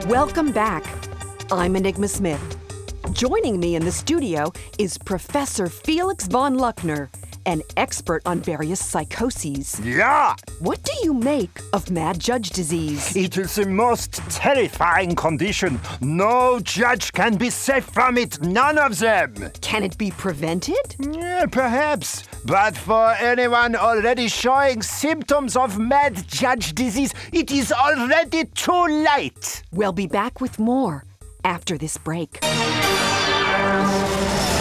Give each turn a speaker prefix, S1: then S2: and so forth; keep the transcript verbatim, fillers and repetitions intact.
S1: Welcome back. I'm Enigma Smith. Joining me in the studio is Professor Felix von Luckner, an expert on various psychoses.
S2: Yeah!
S1: What do you make of mad judge disease?
S2: It is the most terrifying condition. No judge can be safe from it. None of them.
S1: Can it be prevented?
S2: Yeah, perhaps. But for anyone already showing symptoms of mad judge disease, it is already too late.
S1: We'll be back with more after this break.